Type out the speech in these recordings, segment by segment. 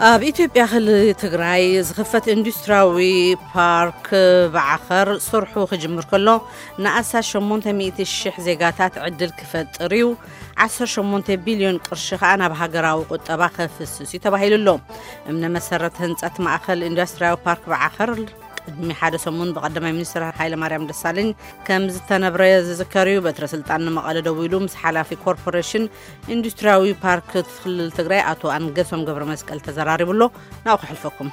ኣብ ኢትዮጵያ ክልል ትግራይ ዝኽፈት ኢንዱስትሪያዊ ፓርክ ብዓኸር ስርሑ ክጅምር ከሎ ንኣሳስ 800,000 ዜጋታት ዕድል ክፈጥር እዩ 18 ቢልዮን ቅርሺ ከዓ ናብ ሃገራዊ ቁጠባ ከፍስስ ተባሂሉሎ እምነ መሰረት ህንፀት ማእከል ኢንዱስትሪያዊ ፓርክ ብዓኸር ቅድሚ ሓደ ሰሙን በቀዳማይ ሚኒስትር ሃይለማርያም ደሳለኝ ከም ዝተነብረ ዝዝከር እዩ በትረ ስልጣን መቐለ ደው ኢሉ ምስ ሓላፊ ኮርፖሬሽን ኢንዱስትሪያዊ ፓርክ ክልል ትግራይ አቶ አንገሶም ገብረ መስቀል ተዘራሪብሎ ናው ክሕልፈኩም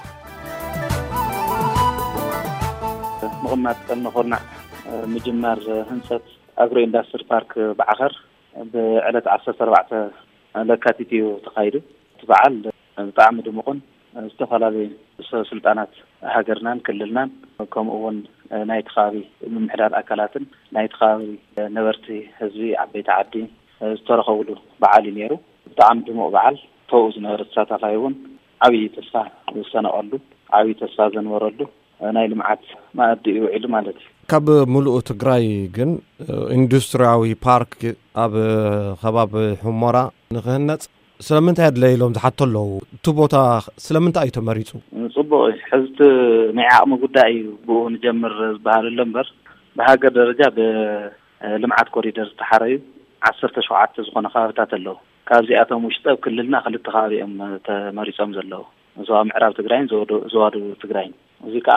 مغمات النخورنا مجمار هنسات أغرو إندستري بارك بعخر بعلة 14 لكاتيتيو تقايدو تفعل طعم دمقن استخلالي سلطانات هاجرنان كللنان كم أول نايت خاوي من محلال أكلاتن نايت خاوي نورتي هزوي عبيت عدي استرخولو بعالي نيرو طعم دمق بعال فوز نورت ساتفايون عوي تسفا السنة أولو عوي تسفا زنورلو ناي لمعات ما أدي يوعد مالتي كاب ملؤ تግራይ ግን ኢንዱስትሪያዊ ፓርክ ኣብ ከባቢ ሁመራ ንኽህነጽ ስለምንታይ ኣድለይሎም ዝሓተለው እቲ ቦታ ስለምንታይ እዩ ተመሪጹ ጽቡቕ ሕዝቲ ናይ ዓቕሚ ጉዳይ ብኡ ንጀምር ዝበሃለሎ እምበር ብሃገር ደረጃ ብልምዓት ኮሪደር ዝተሓረዩ 17 ዝኾነ ከባቢታት ኣለዉ ካብዚኣቶም ውሽጢ ኣብ ክልልና ክልተ ከባቢ እዮም ተመሪጾም ዘለዉ ዞባ ምዕራብ ትግራይን ዞባ ደቡብ ትግራይን እዚ ከዓ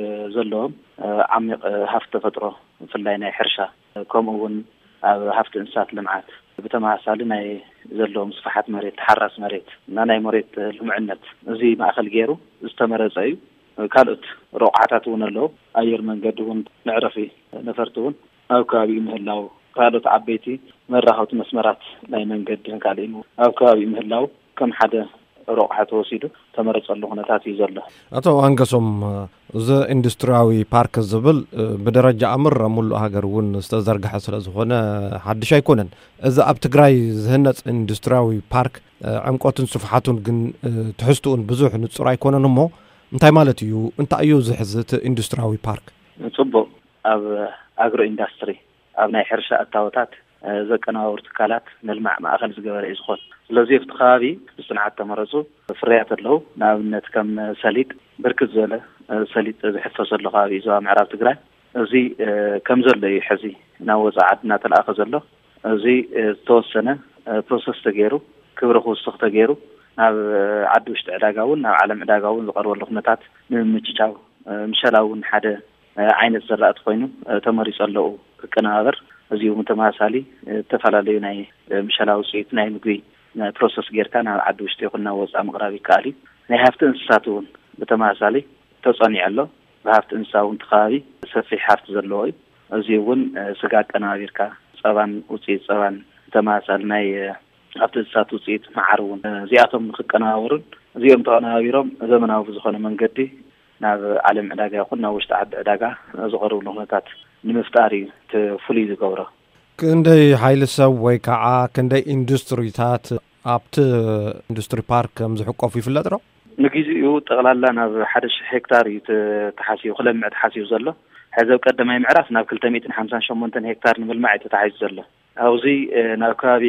ዘለዎም ዓሚቕ ሃፍቲ ተፈጥሮ ብፍላይ ናይ ሕርሻ ከምኡውን ኣብ ሃፍቲ እንስሳት ልምዓት ብተመሳሳሊ ናይ ዘለዎም ስፍሓት መሬት ተሓራስ መሬት እና ናይ መሬት ልምዕነት እዚ ማእከል ገይሩ ዝተመረጸ እዩ ካልኦት ረቑዓታት እውን ኣለዉ ኣየር መንገዲ እውን መዕረፊ ነፈርቲ እውን ኣብ ከባቢኡ ምህላው ካልኦት ዓበይቲ መራኸብቲ መስመራት ናይ መንገድን ካልእን ኣብ ከባቢኡ ምህላው ከም ሓደ ረቑዓት ወሲዱ ተመረጸሉ ኩነታት እዩ ዘሎ ኣቶ አንገሶም እዚ ኢንዱስትሪያዊ ፓርክ ዝብል ብደረጃ ኣምር ሙሉ ሃገር እውን ዝተዘርግሐ ስለ ዝኾነ ሓድሽ ኣይኮነን እዚ ኣብ ትግራይ ዝህነጽ ኢንዱስትሪያዊ ፓርክ ዕምቆትን ስፍሓቱን ግን ትሕዝቱን ብዙሕ ንጹር ኣይኮነን እሞ እንታይ ማለት እዩ እንታይ እዩ ዝሕዝ እቲ ኢንዱስትሪያዊ ፓርክ ጽቡቕ ኣብ ኣግሮ ኢንዱስትሪ ኣብ ናይ ሕርሻ እታወታት ዘቀናወሩ ትካላት ንልማዕ ማእከል ዝገበረ እዩ ዝኾን ስለዚ ኣብቲ ከባቢ ብጽንዓት ተመረጹ ፍርያት ኣለዉ ንኣብነት ከም ሰሊጥ ብርክት ዝበለ ሰሊጥ ዝሕፈሰሉ ከባቢ ዞባ ምዕራብ ትግራይ እዚ ከም ዘሎ እዩ ሕዚ ናብ ወፃኢ ዓዲ እናተለኣኸ ዘሎ እዚ ዝተወሰነ ፕሮሰስ ተገይሩ ክብሪ ክውስኽ ተገይሩ ናብ ዓዲ ውሽጢ ዕዳጋ እውን ናብ ዓለም ዕዳጋ እውን ዝቐርበሉ ኩነታት ንምምችቻው ምሸላ እውን ሓደ ዓይነት ዘራእቲ ኮይኑ ተመሪጹ ኣለዉ ክቀነባበር እዚኡ ተመሳሳሊ ተፈላለዩ ናይ ምሸላ ውፅኢት ናይ ምግቢ ፕሮሰስ ጌርካ ናብ ዓዲ ውሽጢ ይኹን ናብ ወፃኢ ምቕራብ ይከኣል እዩ ናይ ሃፍቲ እንስሳት እውን ብተመሳሳሊ ተጸኒዑ ኣሎ ብሃፍቲ እንስሳ እውን ተኸባቢ ሰፊሕ ሃፍቲ ዘለዎ እዩ እዚ እውን ስጋ ቀነባቢርካ ፀባን ውፅኢት ፀባን ተመሳሳሊ ናይ ሃፍቲ እንስሳት ውፅኢት መዓር እውን እዚኣቶም ንኽቀነባበሩን እዚኦም ተቐነባቢሮም ዘመናዊ ብዝኾነ መንገዲ ናብ ዓለም ዕዳጋ ይኹን ናብ ውሽጢ ዓዲ ዕዳጋ ዝቐርብሉ ኩነታት ንምፍጣር እዩ ፍሉይ ዝገብሮ ክንደይ ሓይሊ ሰብ ወይ ከዓ ክንደይ ኢንዱስትሪታት ኣብቲ ኢንዱስትሪ ፓርክ ከም ዝሕቆፉ ይፍለጥ ዶ ንግዚኡ ጠቕላላ ናብ 1,000 ሄክታር እዩ ተሓሲቡ ክለምዕ ተሓሲቡ ዘሎ ሕዚ ኣብ ቀዳማይ ምዕራፍ ናብ 258 ሄክታር ንምልማዕ እዩ ተታሒዙ ዘሎ ኣብዚ ናብ ከባቢ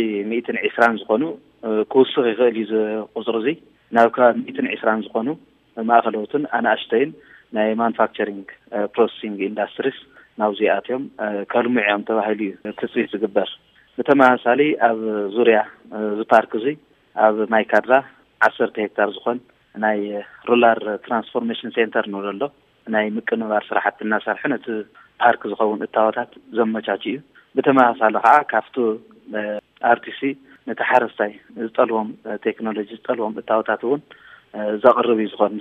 120 ዝኾኑ ክውስኽ ይኽእል እዩ ቁፅሪ እዚ ናብ ከባቢ 120 ዝኾኑ ማእኸሎትን ኣናእሽተይን ናይ ማኑፋክቸሪንግ ፕሮሰሲንግ ኢንዱስትሪስ ናብዚኣትዮም ከልሙዕዮም ተባሂሉ እዩ ትፅቢት ዝግበር ብተመሳሳሊ ኣብ ዙርያ ዝፓርክ እዚ ኣብ ማይካድራ 10 ሄክታር ዝኾን ናይ ሩላር ትራንስፎርሜሽን ሴንተር ንብሎ ናይ ምቅንባር ስራሕቲ እናሰርሐ ነቲ ፓርክ ዝኸውን እታወታት ዘመቻች እዩ ብተመሳሳሊ ከዓ ካብቲ አርቲሲ ነቲ ሓረስታይ ዝጠልቦም ቴክኖሎጂ ዝጠልቦም እታወታት እውን ዘቕርብ እዩ ዝኾን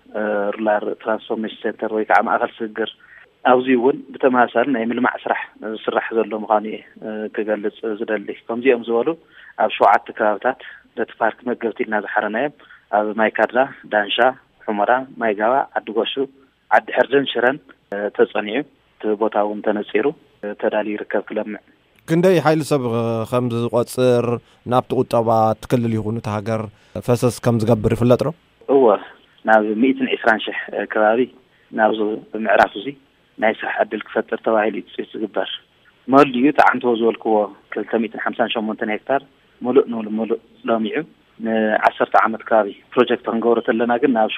ሩላር ትራንስፎርሜሽን ሴንተር ወይ ከዓ ማእከል ስግር ኣብዚ እውን ብተመሳሳሊ ናይ ምልማዕ ስራሕ ዝስራሕ ዘሎ ምዃኑ ክገልጽ ዝደሊ ከምዚኦም ዝበሉ ኣብ 7 ከባቢታት ነቲ ፓርክ መገብቲ ኢልና ዝሓረናዮም ኣብ ማይካድራ ዳንሻ ሑመራ ማይጋባ ዓዲ ጎሹ ዓዲ ሕርድን ሽረን ተጸኒዑ እቲ ቦታ እውን ተነጺሩ ተዳልዩ ይርከብ ክለምዕ ክንደይ ሓይሊ ሰብ ከም ዝቆጽር ናብቲ ቁጠባ ትክልል ይኹን እቲ ሃገር ፈሰስ ከም ዝገብር ይፍለጥ ዶ እወ ናብ 120,000 ከባቢ ናብዚ ምዕራፍ እዚ ናይ ስራሕ ዕድል ክፈጥር ተባሂሉ እዩ ዝግበር መሊኡ ተዓንቶ ዝበልክዎ 258 ሄክታር ሙሉእ ለሚዑ 10 ዓመት ካቢ ፕሮጀክት ክንገብሮ ተለና ግን ናብ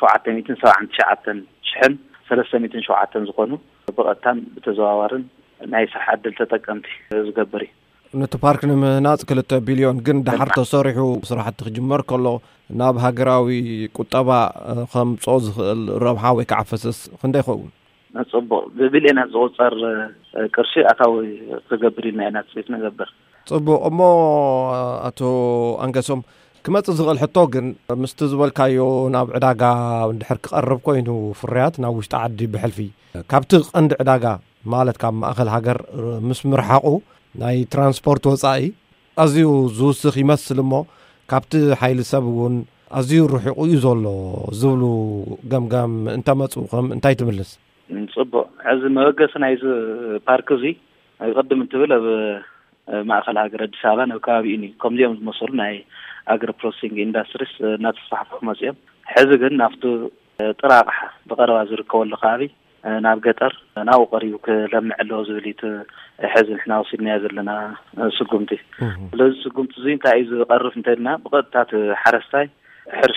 779 ሽሕን 307 ዝኾኑ ብቐጥታን ብተዘዋዋርን ናይ ስራሕ ዕድል ተጠቀምቲ ዝገብር እዩ ነቲ ፓርክ ንምህናፅ 2 ቢልዮን ግን ድሓር ተሰሪሑ ስራሕቲ ክጅመር ከሎ ናብ ሃገራዊ ቁጠባ ከምፅኦ ዝኽእል ረብሓ ወይ ከዓ ፈሰስ ክንደይ ይኸውን ጽቡቕ ብቢልዮናት ዝቑፀር ቅርሺ ኣታዊ ክገብር ኢና ኢና ፅኢት ንገብር ጽቡቕ እሞ ኣቶ ኣንገሶም ክመፅእ ዝኽእል ሕቶ ግን ምስቲ ዝበልካዮ ናብ ዕዳጋ እንድሕር ክቐርብ ኮይኑ ፍርያት ናብ ውሽጢ ዓዲ ብሕልፊ ካብቲ ቀንዲ ዕዳጋ ማለት ካብ ማእኸል ሃገር ምስ ምርሓቑ ናይ ትራንስፖርት ወፃኢ ኣዝዩ ዝውስኽ ይመስል እሞ ካብቲ ሓይሊ ሰብ እውን ኣዝዩ ርሒቑ እዩ ዘሎ ዝብሉ ገምጋም እንተመፁ ከም እንታይ ትምልስ ጽቡቕ ሕዚ መበገሲ ናይዚ ፓርክ እዚ ይቐድም እንትብል ኣብ ማእኸል ሃገር ኣዲስ ኣበባ ናብ ከባቢኡ እዩ ከምዚኦም ዝመሰሉ ናይ ኣግሪ ፕሮሰሲንግ ኢንዳስትሪስ እናተስፋሕፍሑ መፅኦም ሕዚ ግን ናብቲ ጥራቕሓ ብቐረባ ዝርከበሉ ከባቢ ናብ ገጠር ናብኡ ቀሪቡ ክለምዕ ኣለዎ ዝብል እቲ ሕዚ ንሕና ወሲድናዮ ዘለና ስጉምቲ ስለዚ ስጉምቲ እዚ እንታይ እዩ ዝቐርፍ እንተልና ብቐጥታት ሓረስታይ ሕርሻ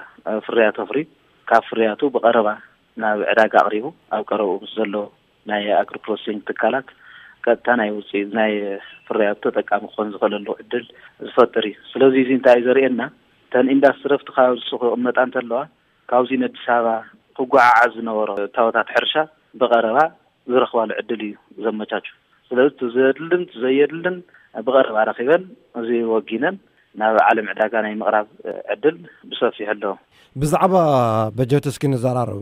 ፍርያት ኣፍሪ ካብ ፍርያቱ ብቐረባ ናብ ዕዳጋ ኣቕሪቡ ኣብ ቀረብኡ ምስ ዘሎ ናይ ኣግሪ ፕሮሰሲንግ ትካላት ቀጥታ ናይ ውፅኢት ናይ ፍርያቱ ተጠቃሚ ክኾን ዝኽእለሉ ዕድል ዝፈጥር እዩ ስለዚ እዚ እንታይ እዩ ዘርእየና ተን ኢንዳስትሪ ኣብቲ ከባቢ ክቕመጣ እንተለዋ ካብዚ ንኣዲስ ኣበባ ክጓዓዓዝ ዝነበሮ እታወታት ሕርሻ ብቐረባ ዝረኽባሉ ዕድል እዩ ዘመቻቹ ስለዚ ዘድልን ዘየድልን ብቐረባ ረኺበን እዚ ወጊነን ናብ ዓለም ዕዳጋ ናይ ምቕራብ ዕድል ብሰፊሕ ኣለዎ ብዛዕባ በጀት እስኪ ንዘራርብ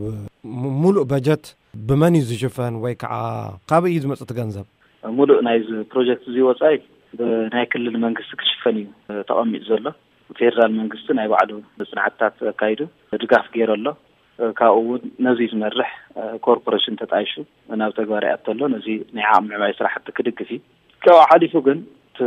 ሙሉእ በጀት ብመን እዩ ዝሽፈን ወይ ከዓ ካበይ እዩ ዝመፅእ ገንዘብ ሙሉእ ናይዚ ፕሮጀክት እዚ ወፃኢ ብናይ ክልል መንግስቲ ክሽፈን እዩ ተቐሚጡ ዘሎ ፌደራል መንግስቲ ናይ ባዕሉ ጽንዓታት ኣካይዱ ድጋፍ ገይሩ ኣሎ ካብኡ እውን ነዚ ዝመርሕ ኮርፖሬሽን ተጣይሹ ናብ ተግባር ያእተሎ ነዚ ናይ ዓቕሚ ምዕባይ ስራሕቲ ክድግፍ እዩ ካብኡ ሓሊፉ ግን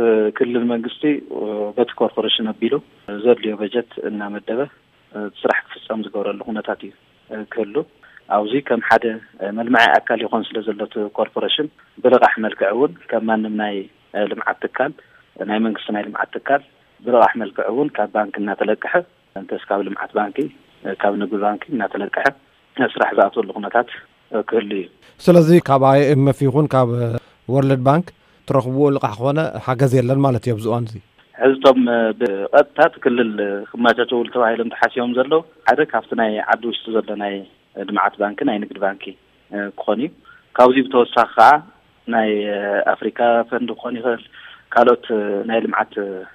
ክልል መንግስቲ በቲ ኮርፖሬሽን ኣቢሉ ዘድልዮ በጀት እናመደበ ስራሕ ክፍፀም ዝገብረሉ ኩነታት እዩ ክህሉ ኣብዚ ከም ሓደ መልማዒ ኣካል ይኾን ስለ ዘሎት ኮርፖሬሽን ብልቓሕ መልክዕ እውን ከም ማንም ናይ ልምዓት ትካል ናይ መንግስቲ ናይ ልምዓት ትካል ብልቓሕ መልክዕ እውን ካብ ባንክ እናተለቅሐ እንተስ ካብ ልምዓት ባንኪ ካብ ንግዲ ባንኪ እናተለቅሐ ስራሕ ዝኣትወሉ ኩነታት ክህሉ እዩ ስለዚ ካብ IMF ይኹን ካብ ወርልድ ባንክ ትረኽብዎ ልቓሕ ኮነ ሓገዝ የለን ማለት እዩ ኣብዝዋን እዚ ሕዝቶም ብቐጥታ ክልል ክማቻቸውሉ ተባሂሎም ተሓሲቦም ዘለዉ ሓደ ካብቲ ናይ ዓዲ ውሽጢ ዘሎ ናይ ልምዓት ባንኪ ናይ ንግዲ ባንኪ ክኾን እዩ ካብዚ ብተወሳኺ ከዓ ናይ ኣፍሪካ ፈንድ ክኾን ይኽእል ካልኦት ናይ ልምዓት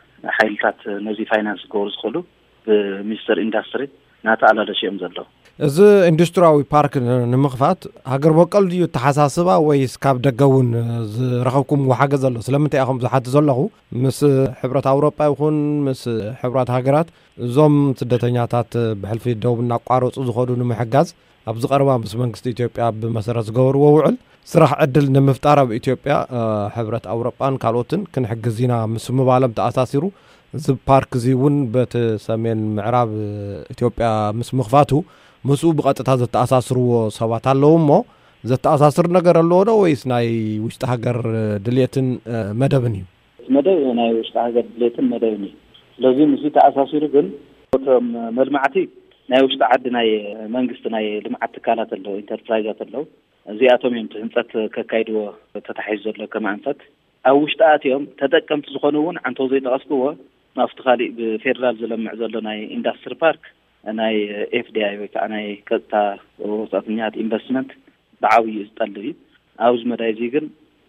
ሓይልታት ነዚ ፋይናንስ ክገብሩ ዝኽእሉ ብሚኒስተር ኢንዳስትሪ ናተኣላለሽዮም ዘለዉ እዚ ኢንዱስትሪያዊ ፓርክ ንምኽፋት ሃገር በቀል ድዩ ተሓሳስባ ወይስ ካብ ደገ እውን ዝረኸብኩም ሓገዝ ዘሎ ስለምንታይ ኢኹም ዝሓቲ ዘለኹ ምስ ሕብረት ኣውሮጳ ይኹን ምስ ሕብራት ሃገራት እዞም ስደተኛታት ብሕልፊ ደቡብ እናቋረፁ ዝኸዱ ንምሕጋዝ ኣብ ዝቐረባ ምስ መንግስቲ ኢትዮጵያ ብመሰረት ዝገበርዎ ውዕል ስራሕ ዕድል ንምፍጣር ኣብ ኢትዮጵያ ሕብረት ኣውሮጳን ካልኦትን ክንሕግዝ ኢና ምስ ምባሎም ተኣሳሲሩ እዚ ፓርክ እዚ እውን በቲ ሰሜን ምዕራብ ኢትዮጵያ ምስ ምኽፋቱ ምስኡ ብቐጥታ ዘተኣሳስርዎ ሰባት ኣለዉ እሞ ዘተኣሳስር ነገር ኣለዎ ዶ ወይስ ናይ ውሽጢ ሃገር ድልየትን መደብን እዩ መደብ ናይ ውሽጢ ሃገር ድልየትን መደብን እዩ ስለዚ ምስኡ ተኣሳሲሩ ግን እቶም መልማዕቲ ናይ ውሽጢ ዓዲ ናይ መንግስቲ ናይ ልምዓት ትካላት ኣለዉ ኢንተርፕራይዛት ኣለዉ እዚኣቶም እዮም ህንፀት ከካይድዎ ተታሒዙ ዘሎ ከማ ኣንፈት ኣብ ውሽጢ ኣትዮም ተጠቀምቲ ዝኾኑ እውን ዓንተው ዘይጠቐስክዎ ናብቲ ካሊእ ብፌደራል ዝለምዕ ዘሎ ናይ ኢንዳስትሪ ፓርክ ናይ FDI ወይ ከዓ ናይ ቀጥታ ወፃእተኛታት ኢንቨስትመንት ብዓብዪ ዝጠልብ እዩ ኣብዚ መዳይ እዚ ግን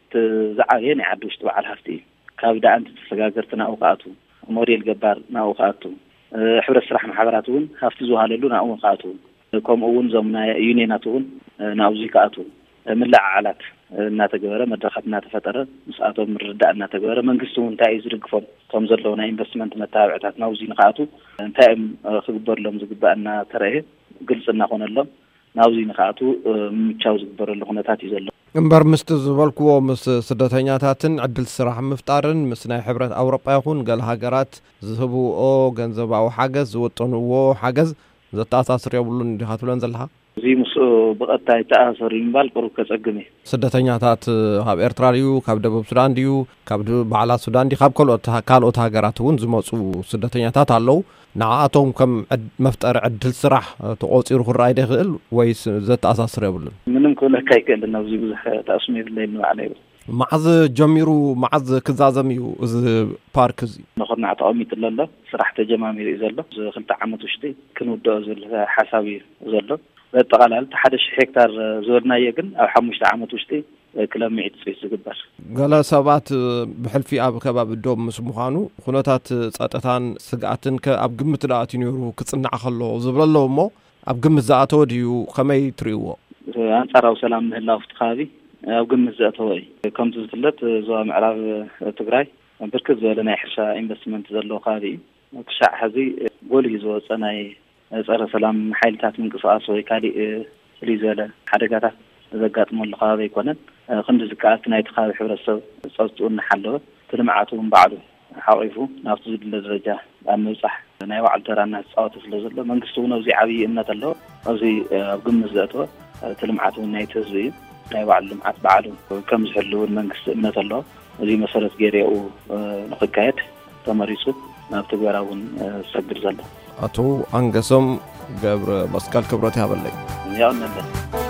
ዝዓበየ ናይ ዓዲ ውሽጢ በዓል ሃፍቲ እዩ ካብ ዳኣንቲ ተሰጋገርቲ ናብኡ ከኣትዉ ሞዴል ገባር ናብኡ ከኣትዉ ሕብረት ስራሕ ማሕበራት እውን ሃፍቲ ዝውሃለሉ ናብኡ ከኣትዉ ከምኡ እውን እዞም ናይ ዩኒየናት እውን ናብዚ ከኣትዉ ምልዕዓላት እናተገበረ መድረኻት እናተፈጠረ ምስኣቶም ምርዳእ እናተገበረ መንግስቲ እውን እንታይ እዩ ዝድግፎም ከም ዘለዉ ናይ ኢንቨስትመንት መተባብዕታት ናብዚ ንከኣቱ እንታይ ክግበረሎም ዝግባእ እናተረእየ ግልፂ እናኾነሎም ናብዚ ንከኣቱ ምምቻው ዝግበረሉ ኩነታት እዩ ዘሎ እምበር ምስቲ ዝበልክዎ ምስ ስደተኛታትን ዕድል ስራሕ ምፍጣርን ምስ ናይ ሕብረት ኣውሮጳ ይኹን ገለ ሃገራት ዝህብዎ ገንዘባዊ ሓገዝ ዝወጠንዎ ሓገዝ ዘተኣሳስር የብሉን ዲኻ ትብለን ዘለኻ زي مسؤ بقطع تأثر ينبال قرب كتقمي ስደተኛታት ካብ ኤርትራ ድዩ ካብ ደቡብ ሱዳን ድዩ ካብ ባዕላት ሱዳን ዲ ካብ ካልኦት ሃገራት እውን ዝመፁ ስደተኛታት ኣለው ንዓቶም ከም መፍጠር ዕድል ስራሕ ተቆፂሩ ክረኣይ ይኽእል ወይስ ዘተኣሳስር የብሉን ምንም ክብለካ ይክእልና ብዙ ብዙሕ ተኣስሙ የብለይ ንባዕለይ መዓዝ ጀሚሩ መዓዝ ክዛዘም እዩ እዚ ፓርክ እዚ ንኽርናዕ ተቐሚጡ ዘሎ ስራሕ ተጀማሚሩ እዩ ዘሎ ክልተ ዓመት ውሽጢ ክንውድኦ ዝብል ሓሳብ እዩ ዘሎ በጠቃላል 1000 ሄክታር ዝወድናየ ግን ኣብ 5 ዓመት ውሽጢ ክለምዕ ጽፊት ዝግበር ገለ ሰባት ብሕልፊ ኣብ ከባቢ ዶብ ምስ ምዃኑ ኩነታት ጸጥታን ስግኣትን ኣብ ግምት ዳኣት ነይሩ ክጽናዕ ከሎ ዝብለሎ እሞ ኣብ ግምት ዝኣተወ ድዩ ከመይ ትርእይዎ አንጻራዊ ሰላም ምህላው ፍቲ ከባቢ ኣብ ግምት ዝኣተወ እዩ ከምቲ ዝፍለጥ ዞባ ምዕራብ ትግራይ ብርክት ዝበለ ናይ ሕርሻ ኢንቨስትመንት ዘለዎ ከባቢ እዩ ክሳዕ ሕዚ ጎልሂ ዝወፀ ናይ ፀረ ሰላም ሓይልታት ምንቅስቃስ ወይ ካሊእ ፍልይ ዝበለ ሓደጋታት ዘጋጥመሉ ከባቢ ኣይኮነን ክንዲ ዝከኣልቲ ናይቲ ከባቢ ሕብረተሰብ ፀጥኡ እናሓለወ ትልምዓቱ ባዕሉ ሓቂፉ ናብቲ ዝድለ ደረጃ ኣብ ምብፃሕ ናይ ባዕሉ ተራ እናተፃወተ ስለ ዘሎ መንግስቲ እውን ኣብዚ ዓብዪ እምነት ኣለዎ ኣብዚ ኣብ ግምት ዘእተወ ትልምዓቱ ናይቲ ህዝቢ እዩ ናይ ባዕሉ ልምዓት ባዕሉ ከም ዝሕሉ እውን መንግስቲ እምነት ኣለዎ እዚ መሰረት ገይሩ ንኽካየድ ተመሪፁ ናብ ትግበራ እውን ዝሰግር ዘሎ አቶ አንገሶም ገብረ መስቀል ክብረት ያበለኝ ያው ነበር